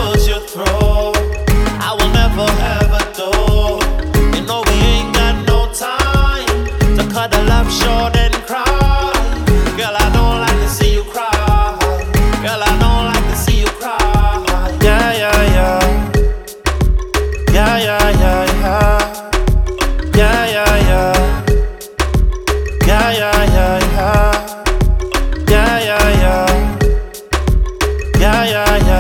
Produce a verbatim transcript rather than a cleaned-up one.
put you through, I will never ever do. You know we ain't got no time to cut the love short and cry. Girl, I don't like to see you cry. Girl, I don't like to see you cry. Yeah, yeah, yeah. Yeah, yeah, yeah, yeah. Yeah, yeah, yeah. Yeah, yeah, yeah, yeah. Yeah, yeah, yeah. Yeah, yeah, yeah.